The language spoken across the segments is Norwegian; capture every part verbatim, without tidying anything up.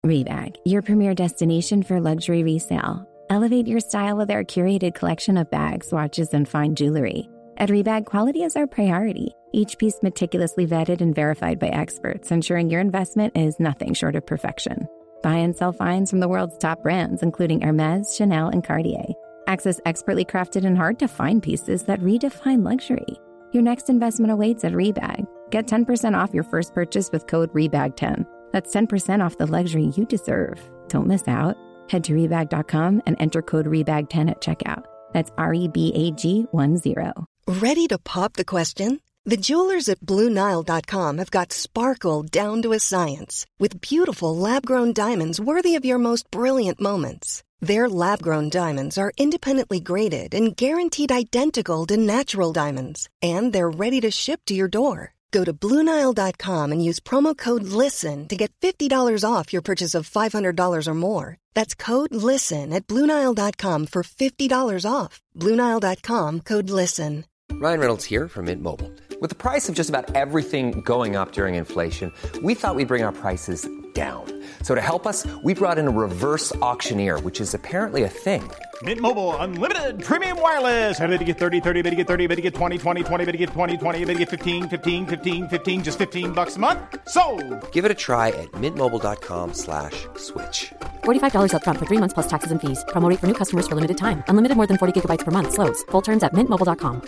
Rebag, your premier destination for luxury resale. Elevate your style with our curated collection of bags, watches, and fine jewelry. At Rebag, quality is our priority. Each piece meticulously vetted and verified by experts, ensuring your investment is nothing short of perfection. Buy and sell finds from the world's top brands, including Hermès, Chanel, and Cartier. Access expertly crafted and hard-to-find pieces that redefine luxury. Your next investment awaits at Rebag. Get ten percent off your first purchase with code rebag ten. That's ten percent off the luxury you deserve. Don't miss out. Head to rebag dot com and enter code rebag ten at checkout. That's R E B A G one zero. Ready to pop the question? The jewelers at Blue Nile dot com have got sparkle down to a science with beautiful lab-grown diamonds worthy of your most brilliant moments. Their lab-grown diamonds are independently graded and guaranteed identical to natural diamonds, and they're ready to ship to your door. Go to Blue Nile dot com and use promo code LISTEN to get fifty dollars off your purchase of five hundred dollars or more. That's code LISTEN at Blue Nile dot com for fifty dollars off. Blue Nile dot com, code LISTEN. Ryan Reynolds here from Mint Mobile. With the price of just about everything going up during inflation, we thought we'd bring our prices down. So to help us, we brought in a reverse auctioneer, which is apparently a thing. Mint Mobile Unlimited Premium Wireless. How to get thirty, thirty, how to get thirty, how to get twenty, twenty, twenty, how to get twenty, twenty, how to get fifteen, fifteen, fifteen, fifteen, just fifteen bucks a month? Sold! Give it a try at mintmobile.com slash switch. forty-five dollars up front for three months plus taxes and fees. Promo rate for new customers for limited time. Unlimited more than forty gigabytes per month. Slows full terms at mint mobile dot com.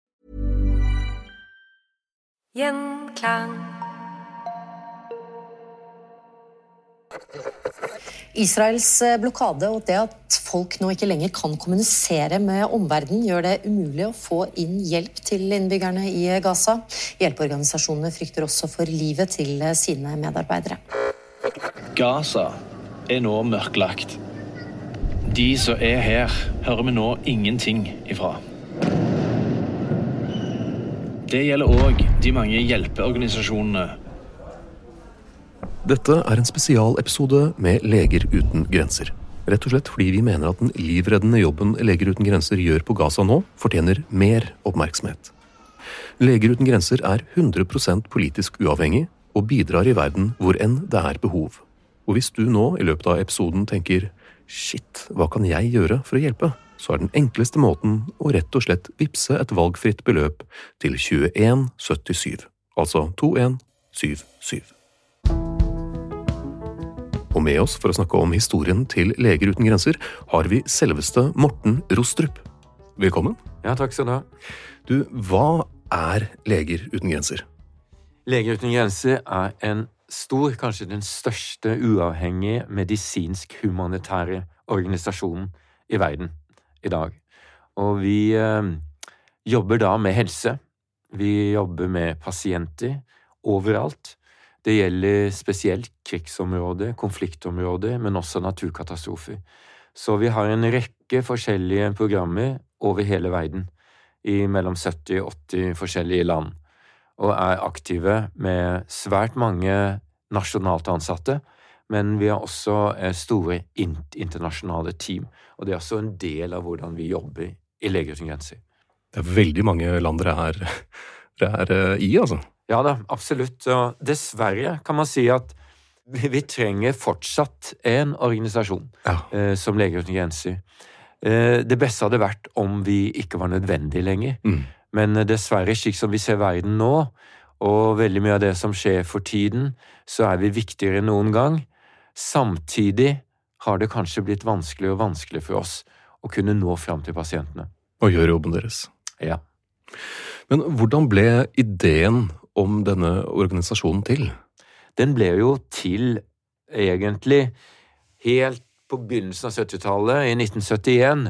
Gjenklang. Israels blokade og det at folk nå ikke lenger kan kommunisere med omverdenen gjør det umulig å få inn hjelp til innbyggerne i Gaza. Hjelpeorganisasjonene frykter også for livet til sine medarbeidere. Gaza er nå mørklagt. De som er her hører vi nå ingenting ifra. Det gjelder også de mange hjelpeorganisasjonene. Dette er en spesialepisode med Leger uten grenser. Rett og slett fordi vi mener at den livreddende jobben Leger uten grenser gjør på Gaza nå, fortjener mer oppmerksomhet. Leger uten grenser er hundre prosent politisk uavhengig og bidrar i verden hvor enn det er behov. Og hvis du nå i løpet av episoden tenker «Shit, hva kan jeg gjøre for å hjelpe?» så er den enkleste måten å rett og slett vipse et valgfritt beløp til tjueen syttisju, altså to en syv syv. Og med oss for å snakke om historien til Leger uten grenser har vi selveste Morten Rostrup. Velkommen. Ja, takk skal du ha. Du, hva er Leger uten grenser? Leger uten grenser er en stor, kanskje den største uavhengige medisinsk-humanitære organisasjonen i verden i dag. Og vi eh, jobber da med helse. Vi jobber med pasienter overalt. Det gjelder spesielt krigsområder, konfliktområder, men også naturkatastrofer. Så vi har en rekke forskjellige programmer over hele verden, i mellom sytti og åtti forskjellige land, og er aktive med svært mange nasjonalt ansatte, men vi har også store internasjonale team, og det er også en del av hvordan vi jobber i Leger uten grenser. Det er veldig mange land dere er, dere er i, altså. Ja da, absolutt. Og dessverre kan man si at vi trenger fortsatt en organisasjon ja. eh, som Leger uten grenser. Eh, det beste hadde vært om vi ikke var nødvendig lenger, mm. men dessverre, slik som vi ser verden nå, og veldig mye av det som skjer for tiden, så er vi viktigere enn noen gang. Samtidig har det kanskje blitt vanskelig og vanskelig for oss å kunne nå frem til pasientene. Og gjøre jobben deres. Ja. Men hvordan ble ideen om denne organisasjonen til? Den ble jo til egentlig helt på begynnelsen av syttitallet, i nitten syttien,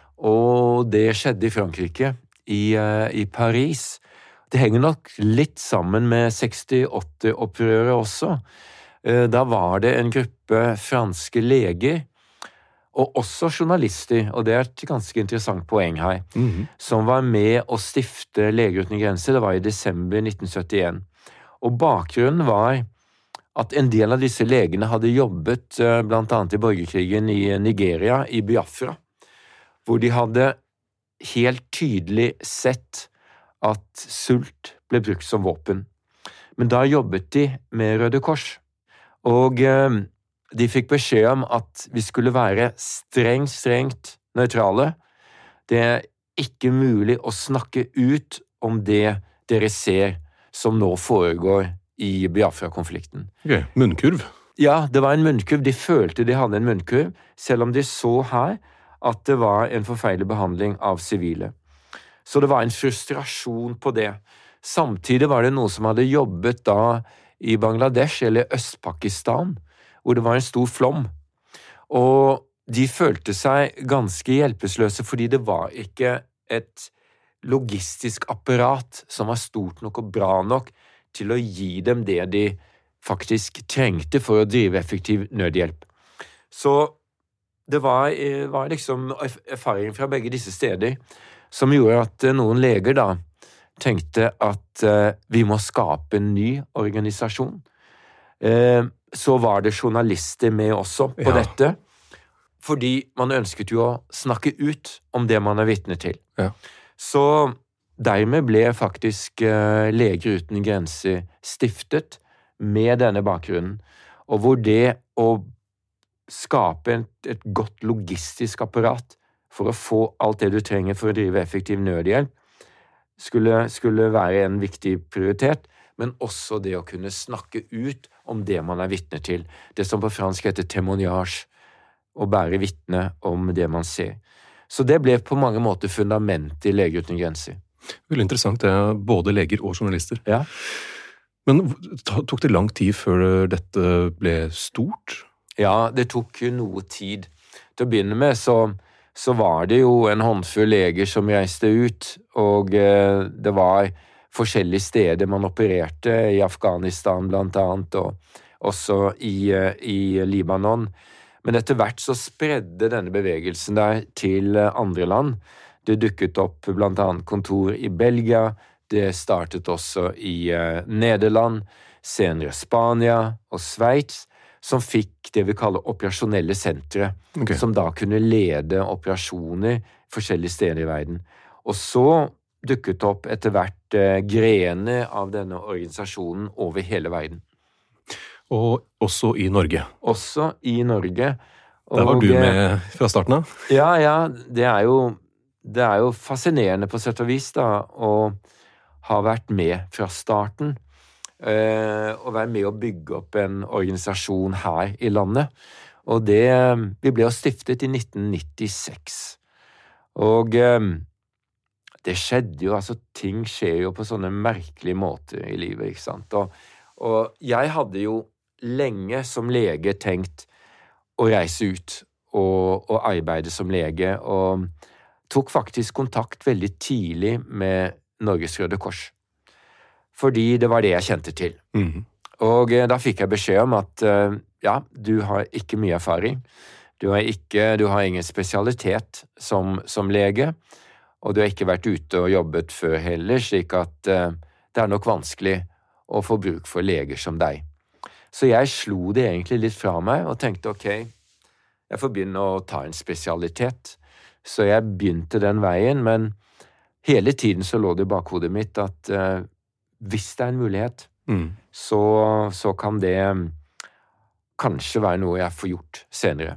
og det skjedde i Frankrike, i, i Paris. Det henger nok litt sammen med seksti-åtti-opprøret også. Da var det en gruppe franske leger, og også journalister, og det er et ganske interessant poeng her, mm-hmm. som var med å stifte Leger uten grenser. Det var i desember nitten syttien. Og bakgrunnen var at en del av disse legene hadde jobbet blant annet i borgerkrigen i Nigeria, i Biafra, hvor de hadde helt tydelig sett at sult ble brukt som våpen. Men da jobbet de med Røde Kors. Og eh, de fikk beskjed om at vi skulle være strengt, strengt nøytrale. Det er ikke mulig å snakke ut om det dere ser som nå foregår i Biafra-konflikten. Ok, munnkurv. Ja, det var en munnkurv. De følte de hadde en munnkurv, selv om de så her at det var en forferdelig behandling av sivile. Så det var en frustrasjon på det. Samtidig var det noe som hadde jobbet da i Bangladesh eller Øst-Pakistan, hvor det var en stor flom. Og de følte seg ganske hjelpeløse, fordi det var ikke et logistisk apparat som var stort nok og bra nok til å gi dem det de faktisk trengte for å drive effektiv nødhjelp. Så det var, var liksom erfaring fra begge disse steder som gjorde at noen leger da tenkte at uh, vi må skape en ny organisasjon. Uh, så var det journalister med også på ja. Dette, fordi man ønsket jo å snakke ut om det man er vitne til. Ja. Så dermed ble faktisk uh, Leger uten grenser stiftet med denne bakgrunnen, og hvor det å skape et, et godt logistisk apparat for å få alt det du trenger for å drive effektiv nødhjelp, skulle, skulle være en viktig prioritet, men også det å kunne snakke ut om det man er vitne til. Det som på fransk heter témoignage, å bære vitne om det man ser. Så det ble på mange måter fundamentet i Leger uten grenser. Veldig interessant, det er både leger og journalister. Ja. Men tok det lang tid før dette ble stort? Ja, det tok jo noe tid. Til å begynne med så, så var det jo en håndfull leger som reiste ut, og eh, det var forskjellige steder man opererte, i Afghanistan blant annet, og også i, i Libanon. Men etter hvert så spredde denne bevegelsen der til andre land. Det dukket opp blant annet kontor i Belgia, det startet også i eh, Nederland, senere Spania og Sveits, som fikk det vi kaller operasjonelle sentre, okay. Som da kunne lede operasjoner forskjellige steder i verden. Og så dukket opp etter hvert eh, grener av denne organisasjonen over hele verden. Og også i Norge? Også i Norge. Og, der var du med fra starten av? Ja, ja, det er jo, det er jo fascinerende på sett og vis da, å ha vært med fra starten. Uh, og være med å bygge opp en organisasjon her i landet. Og det, vi ble jo stiftet i nitten nittiseks. Og um, det skjedde jo, altså ting skjer jo på sånne merkelige måter i livet, ikke sant? Og, og jeg hadde jo lenge som lege tenkt å reise ut og, og arbeide som lege, og tok faktisk kontakt veldig tidlig med Norges Røde Kors. Fordi det var det jeg kjente til. Mm. Og da fikk jeg beskjed om at ja, du har ikke mye erfaring, du har, ikke, du har ingen spesialitet som, som lege, og du har ikke vært ute og jobbet før heller, slik at uh, det er nok vanskelig å få bruk for leger som deg. Så jeg slo det egentlig litt fra meg og tenkte ok, jeg får begynne å ta en spesialitet. Så jeg begynte den veien, men hele tiden så lå det i bakhodet mitt at uh, hvis det er en mulighet, mm. så, så kan det kanskje være noe jeg får gjort senere.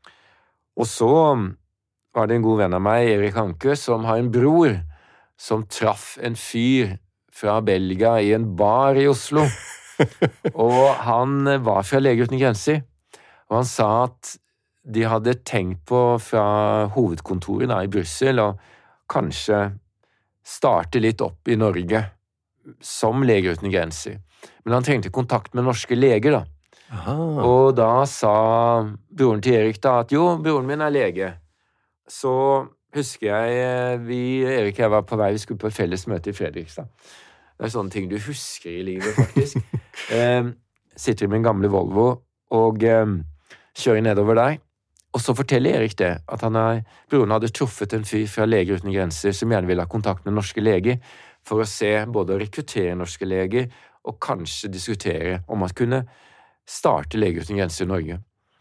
Og så var det en god venn av meg, Erik Hanke, som har en bror som traff en fyr fra Belgia i en bar i Oslo. Og han var fra Leger uten grenser. Og han sa at de hadde tenkt på fra hovedkontoret da, i Brussel og kanskje starte litt opp i Norge som Leger uten grenser. Men han trengte kontakt med norske leger da. Aha. Og da sa broren til Erik da at jo, broren min er lege. Så husker jeg, vi, Erik og jeg var på vei, vi skulle på et felles møte i Fredrikstad. Det er sånne ting du husker i livet faktisk. eh, sitter i min gamle Volvo og eh, kjører nedover der. Og så forteller Erik det, at han er, broren hadde truffet en fyr fra Leger uten grenser som gjerne ville ha kontakt med norske leger, for å se både å rekruttere norske leger og kanskje diskutere om man kunne starte Leger uten grenser i Norge.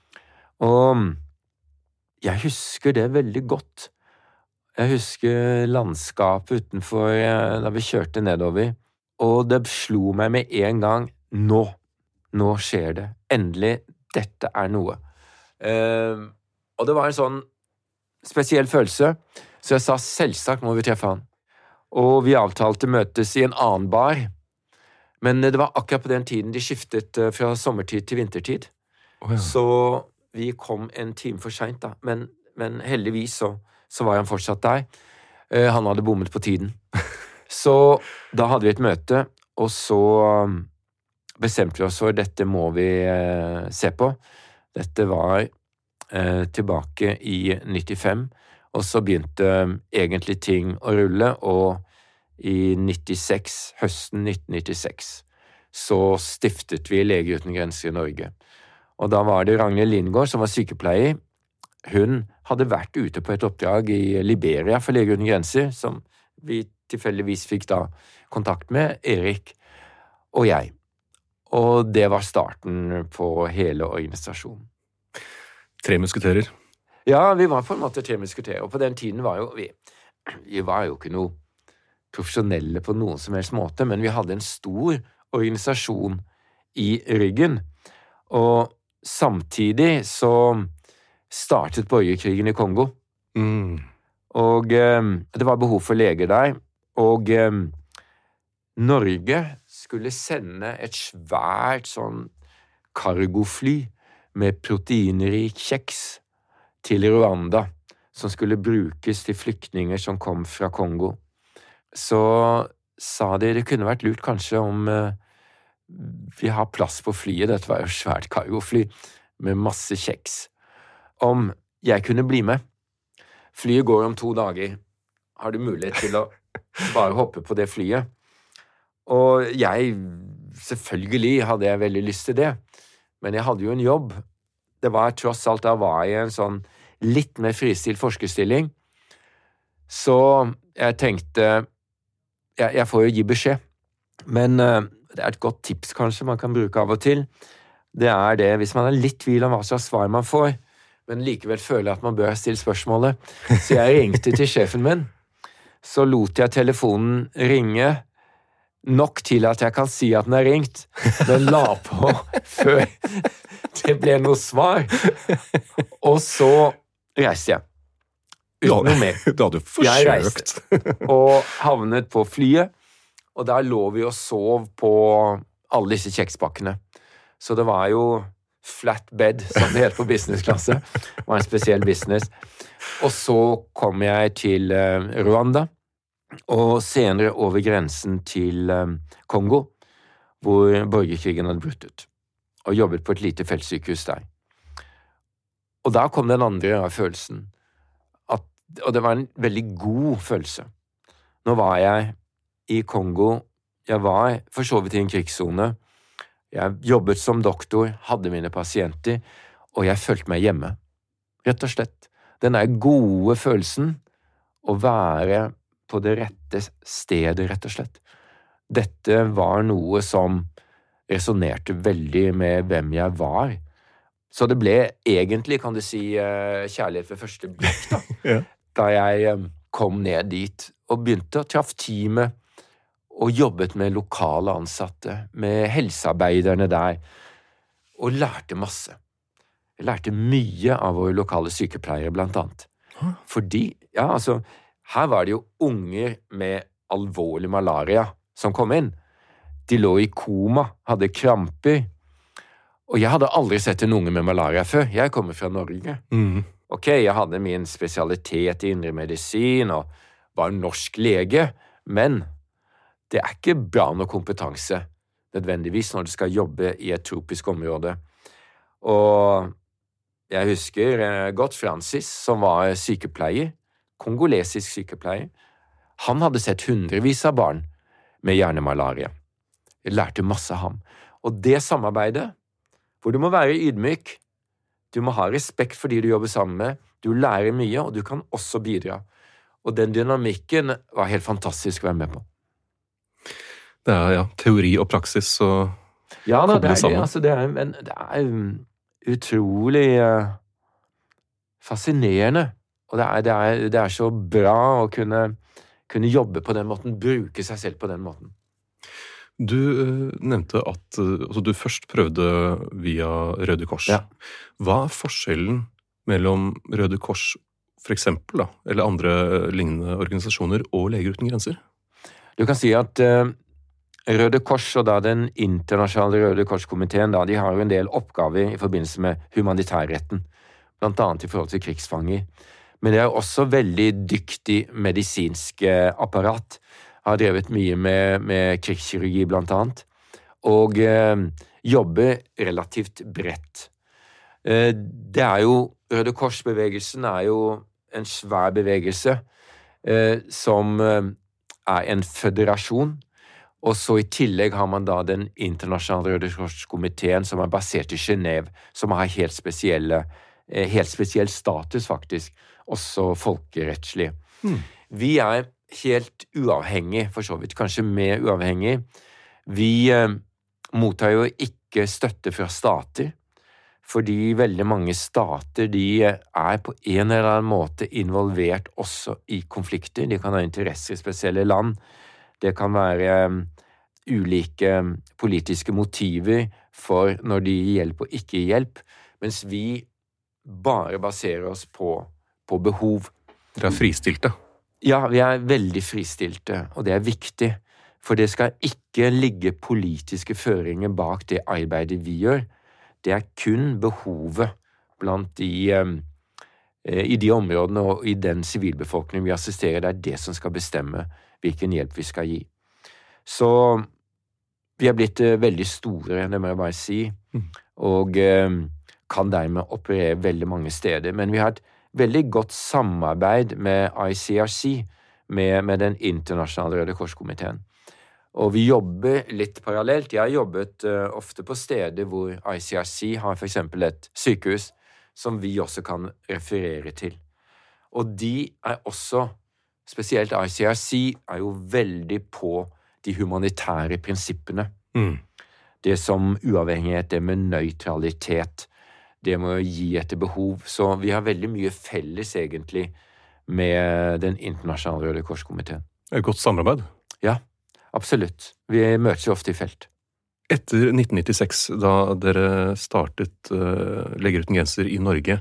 Og jeg husker det veldig godt. Jeg husker landskapet utenfor da vi kjørte nedover, og det slo meg med en gang, nå, nå skjer det. Endelig, dette er noe. Uh, og det var en sånn spesiell følelse, så jeg sa selvsagt må vi treffe han. Og vi avtalte møtes i en annen bar, men det var akkurat på den tiden de skiftet fra sommertid til vintertid. Oh, ja. Så vi kom en time for sent da, men, men heldigvis så, så var han fortsatt der. Uh, han hadde bommet på tiden. Så da hadde vi et møte, og så bestemte vi oss for dette må vi uh, se på. Dette var uh, tilbake i nittifem, og så begynte uh, egentlig ting å rulle, og i nittiseks, høsten nitten nittiseks, så stiftet vi Leger uten grenser i Norge. Og da var det Ragnhild Lindgaard som var sykepleier. Hun hadde vært ute på et oppdrag i Liberia for Leger uten grenser, som vi tilfeldigvis fikk da kontakt med, Erik og jeg. Og det var starten på hele organisasjonen. Tre musketerer. Ja, vi var på en måte tre musketerer, og på den tiden var jo vi, vi var jo ikke noe profesjonelle på noen som helst måte, men vi hadde en stor organisasjon i ryggen, og samtidig så startet borgerkrigen i Kongo, mm. og eh, det var behov for leger der, og eh, Norge skulle sende et svært sånn kargofly med proteinrik kjeks til Rwanda, som skulle brukes til flyktninger som kom fra Kongo. Så sa de det kunne vært lurt kanskje om uh, vi har plass på flyet, dette var jo svært kargofly med masse kjeks, om jeg kunne bli med. Flyet går om to dager. Har du mulighet til å bare hoppe på det flyet? Og jeg, selvfølgelig hadde jeg veldig lyst til det, men jeg hadde jo en jobb. Det var tross alt, da var jeg en sånn litt mer fristilt forskerstilling, så jeg tenkte, jeg, jeg får jo gi beskjed, men uh, det er et godt tips kanskje man kan bruke av og til. Det er det, hvis man er litt tvil om hva slags svar man får, men likevel føler at man bør stille spørsmålet. Så jeg ringte til sjefen min, så lot jeg telefonen ringe, nok til at jeg kan si at den er ringt, men la på før det ble noe svar. Og så reiste jeg. Uten noe mer. Du hadde jo forsøkt. Jeg reiste og havnet på flyet, og der lå vi og sov på alle disse kjekspakkene. Så det var jo flat bed, som det heter på businessklasse. Det var en spesiell business. Og så kom jeg til uh, Rwanda, og senere over grensen til um, Kongo, hvor borgerkrigen hadde brutt ut, og jobbet på et lite feltsykehus der. Og da kom den andre følelsen, at, og det var en veldig god følelse. Nå var jeg i Kongo, jeg var for så vidt i en krigszone, jeg jobbet som doktor, hadde mine pasienter, og jeg følte meg hjemme. Rett og slett. Den er gode følelsen å være på det rette stedet, rett og slett. Dette var noe som resonerte veldig med hvem jeg var. Så det ble egentlig, kan du si, kjærlighet ved første blikk, da. Ja. Da jeg kom ned dit og begynte å traffe teamet og jobbet med lokale ansatte, med helsearbeiderne der, og lærte masse. Jeg lærte mye av våre lokale sykepleiere, blant annet. Fordi, ja, altså, her var det jo unger med alvorlig malaria som kom inn. De lå i koma, hadde kramper, og jeg hadde aldri sett en unge med malaria før. Jeg kommer fra Norge. Mm. Ok, jeg hadde min spesialitet i indre medisin og var norsk lege, men det er ikke bra nok kompetanse nødvendigvis når du skal jobbe i et tropisk område. Og jeg husker godt Francis, som var sykepleier, kongolesisk sykepleier. Han hadde sett hundrevis av barn med hjernemalaria. Jeg lærte masse av ham. Og det samarbeidet, hvor du må være ydmyk, du må ha respekt for de du jobber sammen med, du lærer mye, og du kan også bidra. Og den dynamikken var helt fantastisk å være med på. Det er, ja, teori og praksis og ja, da, det er det, altså, det er, men det er utrolig uh, fascinerende, og det er, det, er, det er så bra å kunne, kunne jobbe på den måten, bruke seg selv på den måten. Du uh, nevnte at uh, altså, du først prøvde via Røde Kors. Ja. Hva er forskjellen mellom Røde Kors for eksempel, da, eller andre lignende organisasjoner og Leger uten grenser? Du kan si at uh, Røde Kors og da den internasjonale Røde Kors-komiteen, da, de har jo en del oppgaver i forbindelse med humanitærretten, blant annet i forhold til krigsfanger. Men det er også veldig dyktig medisinsk apparat. Har drevet mye med, med krigskirurgi blant annet, og eh, jobber relativt bredt. Eh, det er jo, Røde Kors-bevegelsen er jo en svær bevegelse eh, som eh, er en føderasjon, og så i tillegg har man da den internasjonale Røde Kors-komiteen som er basert i Genève, som har helt spesielle, eh, helt spesiell status faktisk, også folkerettslig. Hmm. Vi er helt uavhengig, for så vidt, kanskje mer uavhengig. Vi eh, mottar jo ikke støtte fra stater, fordi veldig mange stater de er på en eller annen måte involvert også i konflikter. De kan ha interesser i spesielle land. Det kan være um, ulike politiske motiver for når de gir hjelp og ikke gir hjelp, mens vi bare baserer oss på, på behov. Dere er fristilte. Ja, vi er veldig fristilte, og det er viktig, for det skal ikke ligge politiske føringer bak det arbeidet vi gjør. Det er kun behovet blant de, eh, i de områdene og i den sivilbefolkningen vi assisterer, det er det som skal bestemme hvilken hjelp vi skal gi. Så vi er blitt eh, veldig store, det må jeg bare si, mm. og eh, kan dermed operere veldig mange steder, men vi har et veldig godt samarbeid med I C R C, med, med den internasjonale Røde Kors-komiteen. Og vi jobber litt parallelt. Jeg har jobbet uh, ofte på steder hvor I C R C har for eksempel et sykehus som vi også kan referere til. Og de er også, spesielt I C R C, er jo veldig på de humanitære prinsippene. Mm. Det som uavhengighet, det med nøytralitet, det må gi etter behov. Så vi har veldig mye felles egentlig med den internasjonale Røde Kors-komiteen. Et godt samarbeid? Ja, absolutt. Vi møtes jo ofte i felt. Etter nitten nittiseks, da dere startet uh, Leger uten grenser i Norge,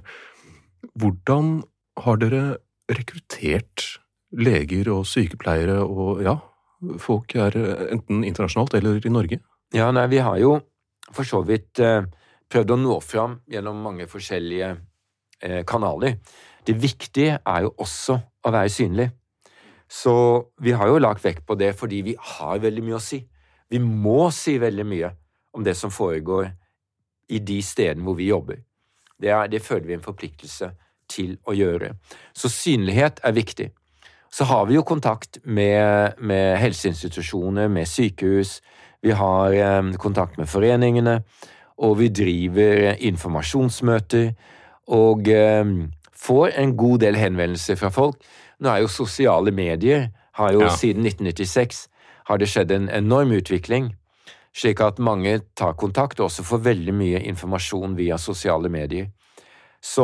hvordan har dere rekruttert leger og sykepleiere og ja, folk er enten internasjonalt eller i Norge? Ja, nei, vi har jo for så vidt uh, prøvd å nå fram gjennom mange forskjellige eh, kanaler. Det viktige er jo også å være synlig. Så vi har jo lagt vekt på det fordi vi har veldig mye å si. Vi må si veldig mye om det som foregår i de stedene hvor vi jobber. Det, er, det føler vi en forpliktelse til å gjøre. Så synlighet er viktig. Så har vi jo kontakt med, med helseinstitusjoner, med sykehus. Vi har eh, kontakt med foreningene, og vi driver informasjonsmøter, og eh, får en god del henvendelser fra folk. Nå er jo sosiale medier, har jo ja. Siden nitten nittiseks, har det skjedd en enorm utvikling, slik at mange tar kontakt og også får veldig mye informasjon via sosiale medier. Så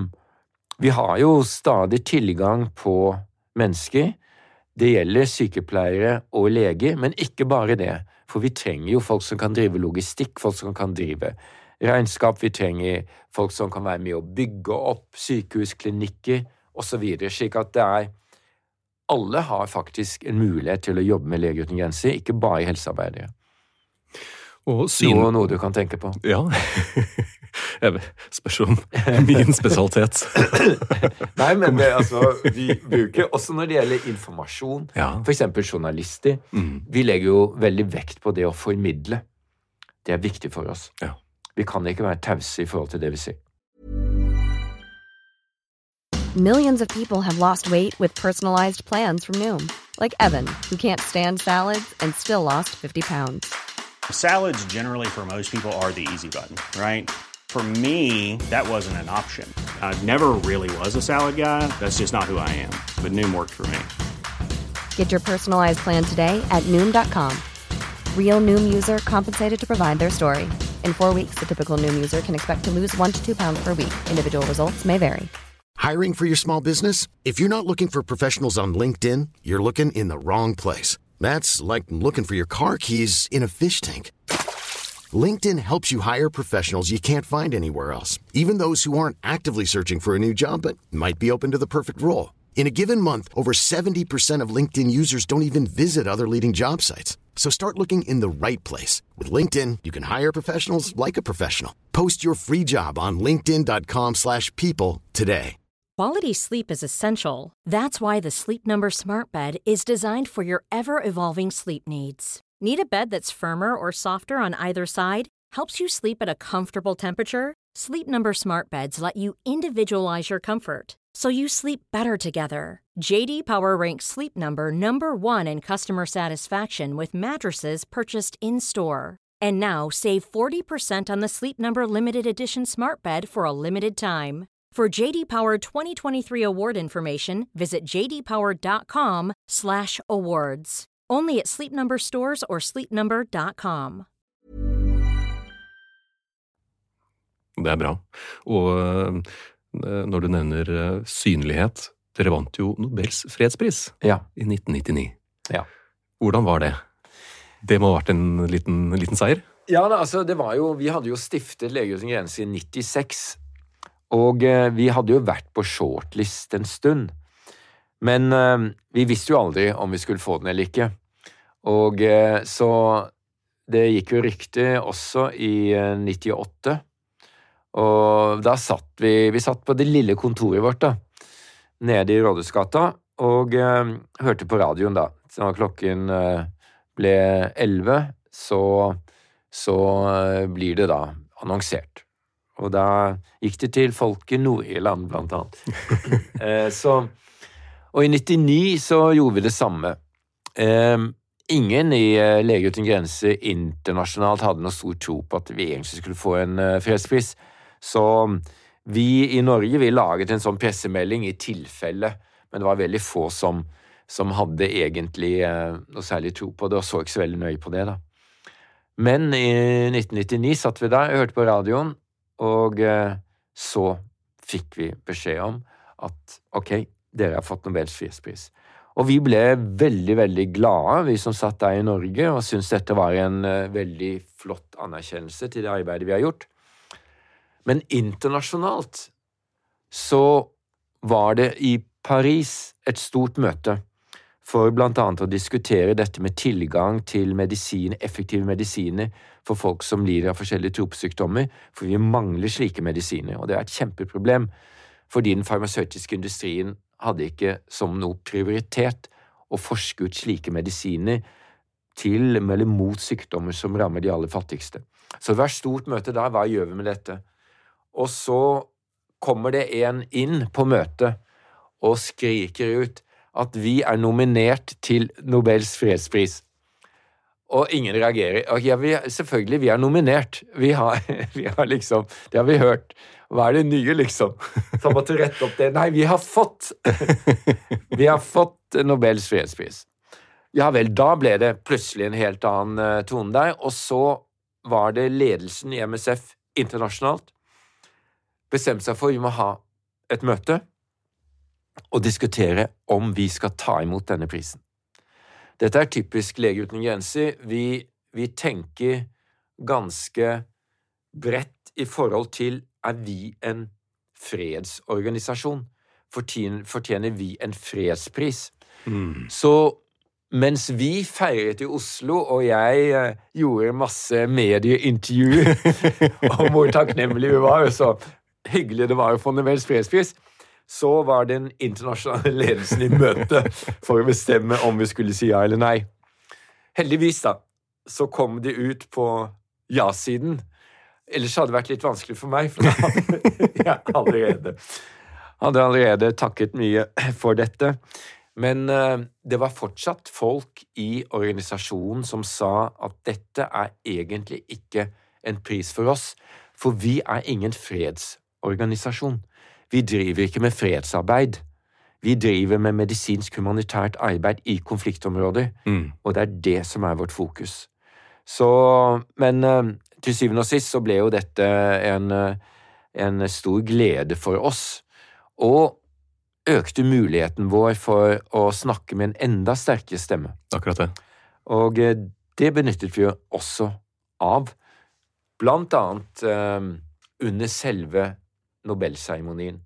vi har jo stadig tilgang på mennesker. Det gjelder sykepleiere og leger, men ikke bare det. For vi trenger jo folk som kan drive logistikk, folk som kan drive regnskap, vi trenger folk som kan være med å bygge opp sykehus, klinikker og så videre, slik at det er alle har faktisk en mulighet til å jobbe med Leger uten grenser, ikke bare helsearbeidere. Og syn... Noe, noe du kan tenke på. Ja, jeg spørs om min spesialitet. Nei, men det, altså, vi bruker også når det gjelder informasjon, ja. For eksempel journalister, mm. vi legger jo veldig vekt på det å formidle. Det er viktig for oss. Ja. Vi kan ikke være tause i forhold til det vi sier. Millions of people have lost weight with personalized plans from Noom. Like Evan, who can't stand salads and still lost fifty pounds. Salads generally for most people are the easy button, right? For me, that wasn't an option. I never really was a salad guy. That's just not who I am. But Noom worked for me. Get your personalized plan today at Noom dot com. Real Noom user compensated to provide their story. In four weeks, the typical Noom user can expect to lose one to two pounds per week. Individual results may vary. Hiring for your small business? If you're not looking for professionals on LinkedIn, you're looking in the wrong place. That's like looking for your car keys in a fish tank. LinkedIn helps you hire professionals you can't find anywhere else, even those who aren't actively searching for a new job but might be open to the perfect role. In a given month, over seventy percent of LinkedIn users don't even visit other leading job sites. So start looking in the right place. With LinkedIn, you can hire professionals like a professional. Post your free job on linkedin.com slash people today. Quality sleep is essential. That's why the Sleep Number Smart Bed is designed for your ever-evolving sleep needs. Need a bed that's firmer or softer on either side? Helps you sleep at a comfortable temperature? Sleep Number Smart Beds let you individualize your comfort, so you sleep better together. J D Power ranks Sleep Number number one in customer satisfaction with mattresses purchased in-store. And now save forty percent on the Sleep Number Limited Edition Smart Bed for a limited time. For J D Power twenty twenty-three award information, visit jdpower.com slash awards. Only at Sleep Number stores or sleep number dot com. Det er bra. Og uh, når du nevner uh, synlighet, dere vant jo Nobels fredspris ja. I nitten nittini. Ja. Hvordan var det? Det må ha vært en liten, liten seier? Ja, da, altså det var jo, vi hadde jo stiftet Leger uten grenser I nittiseks, og uh, vi hadde jo vært på shortlist en stund. Men uh, vi visste jo aldri om vi skulle få den eller ikke. Og uh, så det gikk jo rykte også I uh, nittiåtte, og da satt vi, vi satt på det lille kontoret vårt da, nede I Rådhusgata, og uh, hørte på radioen da. Så når klokken uh, ble elleve, så, så uh, blir det da annonsert. Og da gikk det til folk I Nord-Irland blant annet. uh, så, og I nittini så gjorde vi det samme. Uh, ingen I uh, Leger uten grenser internasjonalt hadde noe stor tro på at vi egentlig skulle få en uh, fredspris. Så vi I Norge, vi laget en sånn pressemelding I tilfelle, men det var veldig få som, som hadde egentlig uh, noe særlig tro på det, og så ikke så veldig nøye på det da. Men I nitten nittini satt vi der, hørte på radioen, og uh, så fikk vi beskjed om at, ok, dere har fått Nobels fredspris. Og vi ble veldig, veldig glade, vi som satt der I Norge, og syntes dette var en uh, veldig flott anerkjennelse til det arbeidet vi har gjort. Men internasjonalt så var det I Paris et stort møte for blant annet å diskutere dette med tilgang til medisin, effektive medisiner for folk som lider av forskjellige tropesykdommer, for vi mangler slike medisiner, og det er et kjempeproblem, fordi den farmasøytiske industrien hadde ikke som noe prioritet å forske ut slike medisiner til eller mot sykdommer som rammer de aller fattigste. Så det var et stort møte da, hva gjør vi med dette? Og så kommer det en inn på møtet og skriker ut at vi er nominert til Nobels fredspris. Og ingen reagerer. Og ja, vi, selvfølgelig, vi er nominert. Vi har, vi har liksom, det har vi hørt. Hva er det nye, liksom? Så måtte rette opp det. Nei, vi har fått, vi har fått Nobels fredspris. Ja vel, da ble det plutselig en helt annen tone der, og så var det ledelsen I M S F internasjonalt, bestemte seg for at vi må ha et møte og diskutere om vi skal ta imot denne prisen. Dette er typisk Leger uten grenser. Vi, vi tenker ganske bredt I forhold til er vi en fredsorganisasjon? Fortjener, fortjener vi en fredspris? Mm. Så mens vi feiret I Oslo, og jeg eh, gjorde masse medieintervjuer om hvor takknemlige vi var, så hyggelig det var å få Nobels fredspris, så var den internasjonale ledelsen I møte for å bestemme om vi skulle si ja eller nei. Heldigvis da, så kom de ut på ja-siden. Ellers hadde det vært litt vanskelig for meg, for da hadde jeg allerede, hadde allerede takket mye for dette. Men uh, det var fortsatt folk I organisasjonen som sa at dette er egentlig ikke en pris for oss, for vi er ingen fredsorganisasjon. Vi driver ikke med fredsarbeid. Vi driver med medisinsk humanitært arbeid I konfliktområder, mm. og det er det som er vårt fokus. Så, men uh, til syvende og sist så ble jo dette en, en stor glede for oss, og økte muligheten vår for å snakke med en enda sterkere stemme. Akkurat det. Og det benyttet vi også av, blant annet eh, under selve Nobelseremonien.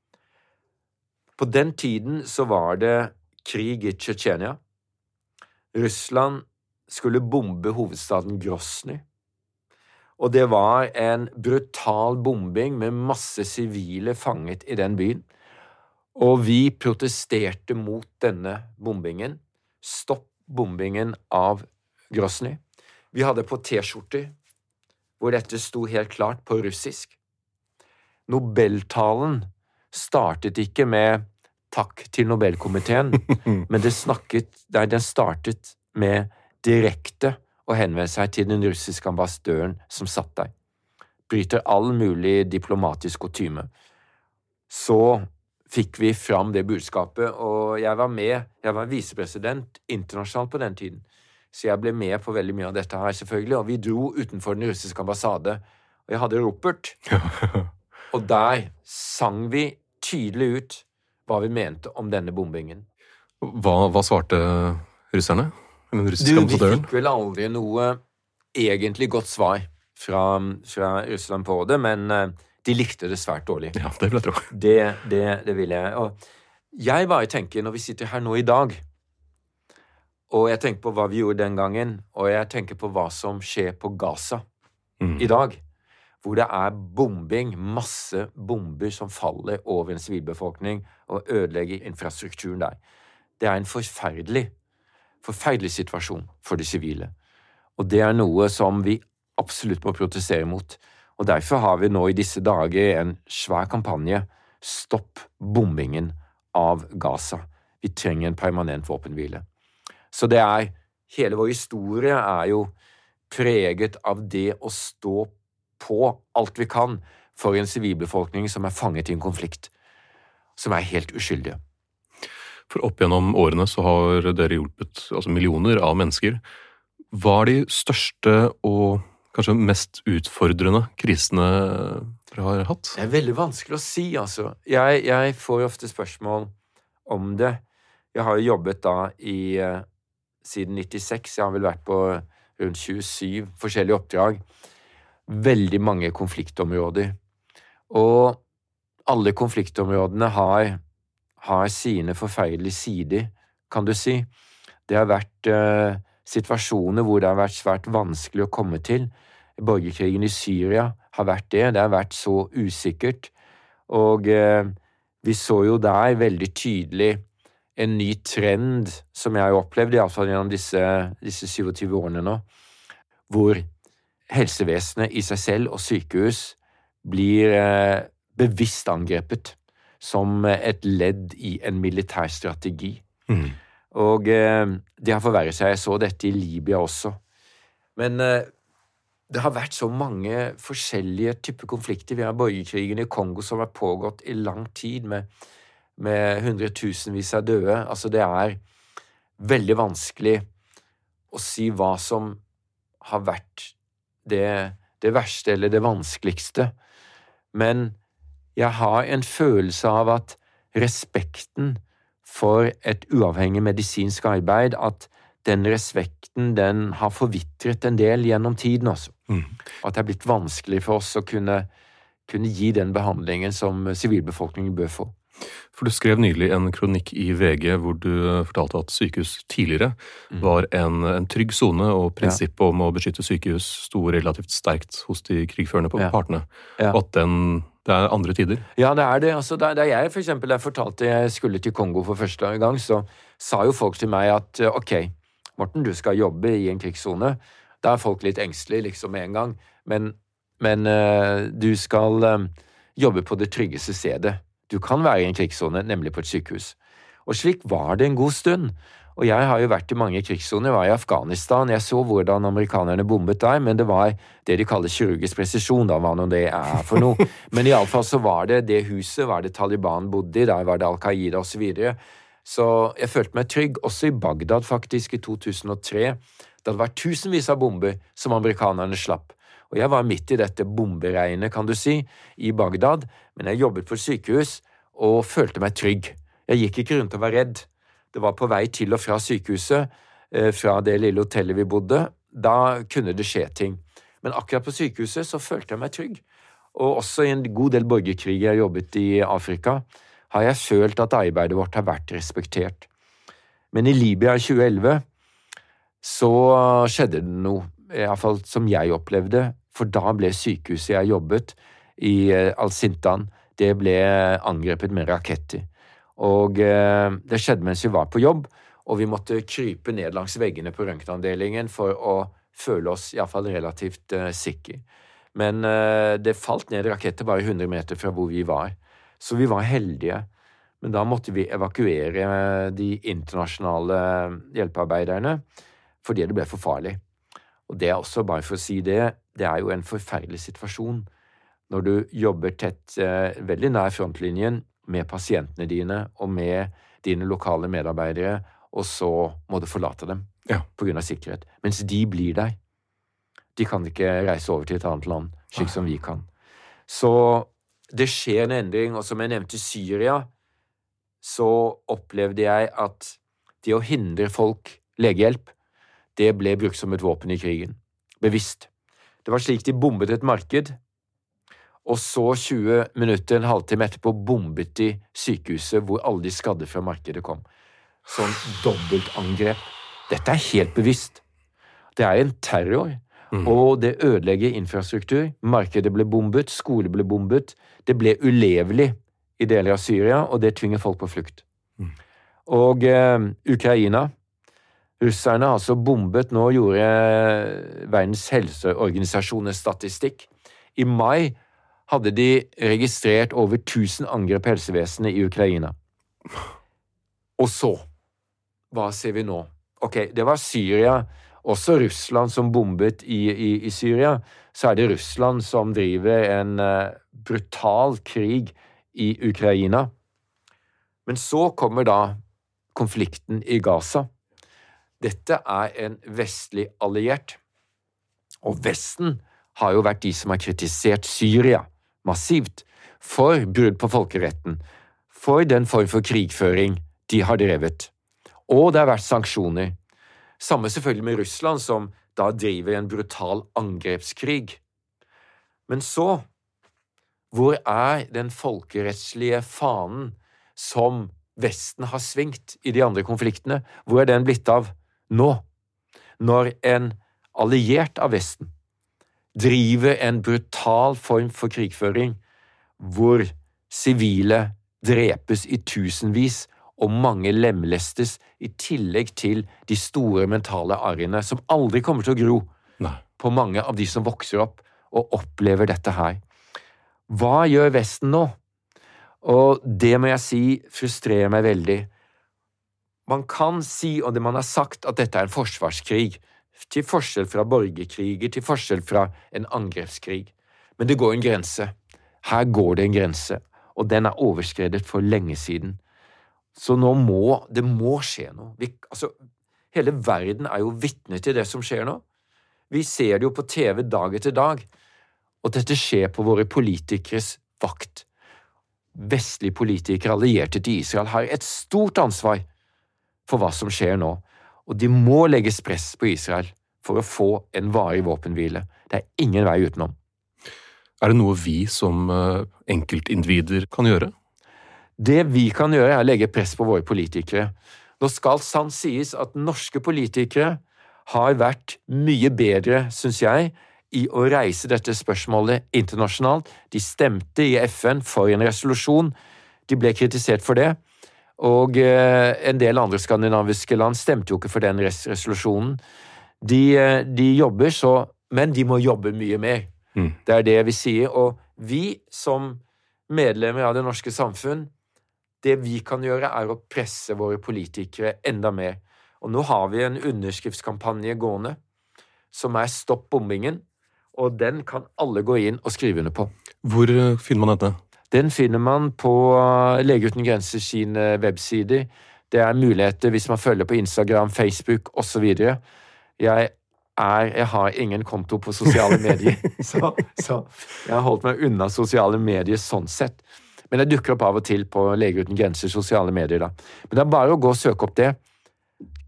På den tiden så var det krig i Tsjetsjenia. Russland skulle bombe hovedstaden Grozny. Og det var en brutal bombing med masse sivile fanget i den byen. Og vi protesterte mot denne bombingen. Stopp bombingen av Grozny. Vi hadde på T-skjorter hvor dette sto helt klart på russisk. Nobeltalen startet ikke med takk til Nobelkomiteen, men det snakket, nei, den startet med direkte å henvende seg til den russiske ambassadøren som satt der. Bryter all mulig diplomatisk kutyme. Så fikk vi fram det budskapet, og jeg var med, jeg var visepresident internasjonalt på den tiden, så jeg ble med på veldig mye av dette her selvfølgelig, og vi dro utenfor den russiske ambassade, og jeg hadde ropert, og der sang vi tydelig ut hva vi mente om denne bombingen. Hva, hva svarte russerne? Den russiske du, ambassadøren? De fikk vel aldri noe egentlig godt svar fra, fra Russland på det, men de likte det svært dårlig. Ja, det vil jeg tro. Det, det, det vil jeg. Og jeg bare tenker, når vi sitter her nå i dag, og jeg tenker på hva vi gjorde den gangen, og jeg tenker på hva som skjer på Gaza mm. i dag, hvor det er bombing, masse bomber som faller over en sivilbefolkning og ødelegger infrastrukturen der. Det er en forferdelig, forferdelig situasjon for de sivile. Og det er noe som vi absolutt må protestere mot. Og derfor har vi nå i disse dager en svær kampanje, stopp bombingen av Gaza. Vi trenger en permanent våpenhvile. Så det er, hele vår historie er jo preget av det å stå på alt vi kan for en sivilbefolkning som er fanget i en konflikt, som er helt uskyldige. For opp gjennom årene så har dere hjulpet altså millioner av mennesker. Hva er de største og kanskje mest utfordrende krisene dere har hatt? Det er veldig vanskelig å si, altså. Jeg, jeg får ofte spørsmål om det. Jeg har jo jobbet da i uh, siden nittiseks. Jeg har vel vært på rundt tjuesyv forskjellige oppdrag. Veldig mange konfliktområder. Og alle konfliktområdene har, har sine forferdelige sider, kan du si. Det har vært uh, situasjoner hvor det har vært svært vanskelig å komme til. Borgerkrigen i Syria har vært det. Det har vært så usikkert. Og uh, vi så jo der veldig tydelig en ny trend som jeg har opplevd, i hvert fall gjennom disse, disse syttisyv årene nå, hvor helsevesenet i seg selv og sykehus blir eh, bevisst angrepet som et ledd i en militær strategi. Mm. Og eh, det har forverret seg. Jeg så dette i Libya også. Men eh, det har vært så mange forskjellige typer konflikter. Vi har borgerkrigen i Kongo som har pågått i lang tid med med hundretusenvis av døde. Altså det er veldig vanskelig å si hva som har vært det, det verste eller det vanskeligste. Men jeg har en følelse av at respekten for et uavhengig medisinsk arbeid, at den respekten, den har forvitret en del gjennom tiden også. Mm. At det er blitt vanskelig for oss å kunne, kunne gi den behandlingen som sivilbefolkningen bør få. For du skrev nylig en kronikk i V G hvor du fortalte at sykehus tidligere mm. var en, en trygg zone, og prinsippet ja. om å beskytte sykehus sto relativt sterkt hos de krigførende på ja. partene. Ja. Og at den, det er andre tider. Ja, det er det. Altså, da, da jeg for eksempel jeg fortalte jeg skulle til Kongo for første gang, så sa jo folk til meg at ok, Morten, du skal jobbe i en krigszone. Da er folk litt engstelige liksom med en gang, men, men uh, du skal uh, jobbe på det tryggeste stedet. Du kan være i en krigszone, nemlig på et sykehus. Og slik var det en god stund. Og jeg har jo vært i mange krigszoner. Jeg var i Afghanistan. Jeg så hvordan amerikanerne bombet der, men det var det de kaller kirurgisk presisjon, da, hva nå det er for noe. Men i alle fall så var det det huset, var det Taliban bodde i, der var det Al-Qaida og så videre. Så jeg følte meg trygg, også i Bagdad faktisk, i to tusen og tre, da det var tusenvis av bomber som amerikanerne slapp. Og jeg var midt i dette bomberegnet, kan du si, i Bagdad, men jeg jobbet på et sykehus og følte meg trygg. Jeg gikk ikke rundt og var redd. Det var på vei til og fra sykehuset. fra det lille hotellet vi bodde, da kunne det skje ting. Men akkurat på sykehuset så følte jeg meg trygg. Og også i en god del borgerkrig jeg har jobbet i Afrika, har jeg følt at arbeidet vårt har vært respektert. Men i Libya i tjue elleve så skjedde det noe, i hvert fall som jeg opplevde, for da ble sykehuset jeg jobbet i Al-Sintan, det ble angrepet med raketter. Og eh, det skjedde mens vi var på jobb, og vi måtte krype ned langs veggene på røntgenavdelingen for å føle oss i hvert fall relativt eh, sikre. Men eh, det falt ned raketter bare hundre meter fra hvor vi var. Så vi var heldige. Men da måtte vi evakuere de internasjonale hjelpearbeiderne, fordi det ble for farlig. Og det er også, bare for å si det, det er jo en forferdelig situasjon når du jobber tett, eh, veldig nær frontlinjen med pasientene dine og med dine lokale medarbeidere, og så må du forlate dem ja. På grunn av sikkerhet. Mens de blir der. De kan ikke reise over til et annet land, slik som vi kan. Så det skjer en endring, og som jeg nevnte i Syria, så opplevde jeg at det å hindre folk legehjelp, det ble brukt som et våpen i krigen. Bevisst. Det var slik de bombet et marked, og så tjue minutter, en halvtime etterpå, bombet de sykehuset hvor alle de skadde fra markedet kom. Sånn dobbeltangrep. Dette er helt bevisst. Det er en terror, mm. og det ødelegger infrastruktur. Markedet ble bombet, skole ble bombet. Det ble ulevelig i deler av Syria, og det tvinger folk på flukt. Mm. Og eh, Ukraina, russerne har altså bombet, nå gjorde Verdens helseorganisasjones statistikk. I mai hadde de registrert over tusen angrep på helsevesenet i Ukraina. Og så, hva ser vi nå? Ok, det var Syria, også Russland som bombet i, i, i Syria, så er det Russland som driver en uh, brutal krig i Ukraina. Men så kommer da konflikten i Gaza. Dette er en vestlig alliert, og Vesten har jo vært de som har kritisert Syria massivt for brudd på folkeretten, for den form for krigføring de har drevet. Og det har vært sanksjoner. Samme selvfølgelig med Russland, som da driver en brutal angrepskrig. Men så, hvor er den folkerettslige fanen som Vesten har svingt i de andre konfliktene? Hvor er den blitt av nå? Når en alliert av Vesten driver en brutal form for krigføring, hvor sivile drepes i tusenvis, og mange lemlestes i tillegg til de store mentale arrene som aldri kommer til å gro Nei. På mange av de som vokser opp og opplever dette her. Hva gjør Vesten nå? Og det må jeg si frustrerer meg veldig. Man kan si, og det man har sagt, at dette er en forsvarskrig, til forskjell fra borgerkriger, til forskjell fra en angrepskrig. Men det går en grense. Her går det en grense, og den er overskredet for lenge siden. Så nå må, det må skje noe. Vi, altså, hele verden er jo vitne til det som skjer nå. Vi ser det jo på T V dag etter dag, og dette skjer på våre politikeres vakt. Vestlige politikere allierte til Israel har et stort ansvar for hva som skjer nå, og de må legges press på Israel for å få en varig våpenhvile. Det er ingen vei utenom. Er det noe vi som enkeltindivider kan gjøre? Det vi kan gjøre er å legge press på våre politikere. Nå skal sant sies at norske politikere har vært mye bedre, synes jeg, i å reise dette spørsmålet internasjonalt. De stemte i F N for en resolusjon. De ble kritisert for det. Og eh, en del andre skandinaviske land stemte jo ikke for den res- resolusjonen. De, de jobber så, men de må jobbe mye mer. Mm. Det er det vi sier. Og vi som medlemmer av det norske samfunn, det vi kan gjøre er å presse våre politikere enda mer. Og nå har vi en underskriftskampanje gående, som er Stopp bombingen, og den kan alle gå inn og skrive under på. Hvor finner man dette? Den finner man på Leger uten grenser sine websider. Det er muligheter hvis man følger på Instagram, Facebook og så videre. Jeg, er, jeg har ingen konto på sosiale medier, så, så jeg har holdt meg unna sosiale medier sånn sett. Men jeg dukker opp av og til på Leger uten grenser sosiale medier da. Men det er bare å gå og søke opp det.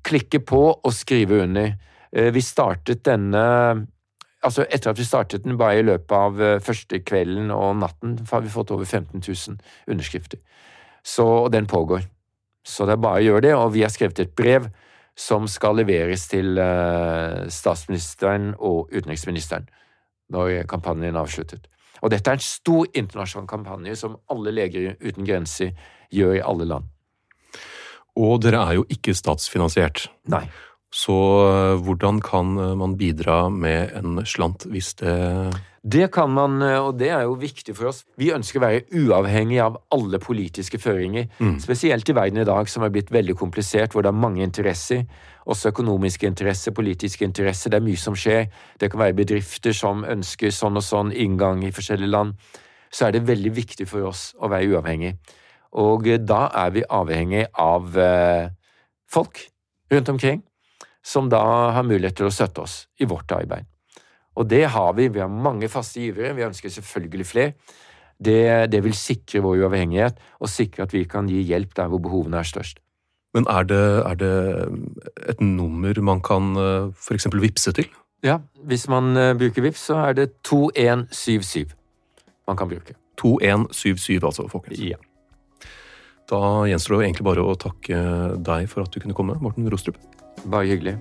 klikke på og skrive under. Vi startet denne, altså etter at vi startet den bare i løpet av første kvelden og natten, har vi fått over femten tusen underskrifter. Så den pågår. Så det er bare å gjøre det, og vi har skrevet et brev som skal leveres til statsministeren og utenriksministeren når kampanjen er avsluttet. Og dette er en stor internasjonal kampanje som alle leger uten grenser gjør i alle land. Og dere er jo ikke statsfinansiert. Nei. Så hvordan kan man bidra med en slant hvis det... Det kan man, og det er jo viktig for oss. Vi ønsker å være uavhengig av alle politiske føringer, mm. spesielt i verden i dag som er blitt veldig komplisert, hvor det er mange interesser, også økonomiske interesser, politiske interesser, det er mye som skjer. Det kan være bedrifter som ønsker sånn og sånn inngang i forskjellige land. Så er det veldig viktig for oss å være uavhengig. Og da er vi avhengig av eh, folk rundt omkring, som da har mulighet til å støtte oss i vårt arbeid. Og det har vi, vi har mange faste givere, vi ønsker selvfølgelig flere. Det, det vil sikre vår uavhengighet, og sikre at vi kan gi hjelp der hvor behovene er størst. Men er det, er det et nummer man kan for eksempel vipse til? Ja, hvis man bruker vips, så er det to en syv syv man kan bruke. to en syv syv altså, folkens. Ja. Da gjenstår det egentlig bare å takke deg for at du kunne komme, Morten Rostrup. Bare hyggelig.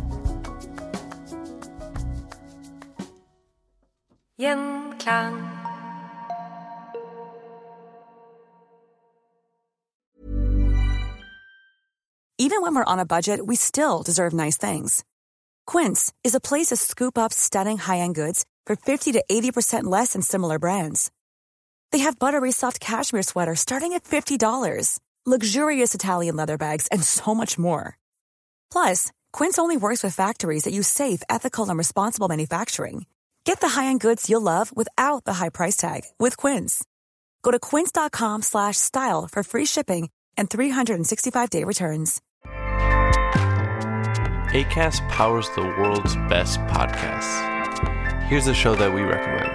Gjenklang. Even when we're on a budget, we still deserve nice things. Quince is a place to scoop up stunning high-end goods for fifty to eighty percent less than similar brands. They have buttery soft cashmere sweaters starting at fifty dollars, luxurious Italian leather bags, and so much more. Plus, Quince only works with factories that use safe, ethical, and responsible manufacturing. Get the high-end goods you'll love without the high price tag with Quince. Go to quince.com slash style for free shipping and three sixty-five day returns. Acast powers the world's best podcasts. Here's a show that we recommend.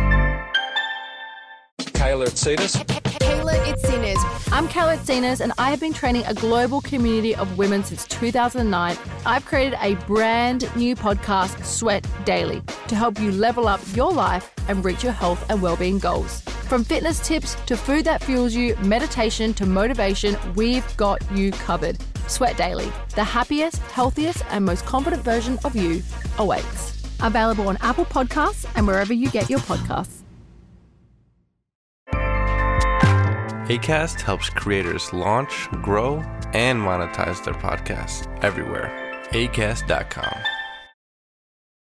Kayla Itsinas. Kayla Itsinas. I'm Kayla Itsinas, and I have been training a global community of women since two thousand nine. I've created a brand new podcast, Sweat Daily, to help you level up your life and reach your health and well-being goals. From fitness tips to food that fuels you, meditation to motivation, we've got you covered. Sweat Daily, the happiest, healthiest, and most confident version of you awaits. Available on Apple Podcasts and wherever you get your podcasts. Acast helps creators launch, grow, and monetize their podcasts everywhere. Acast dot com.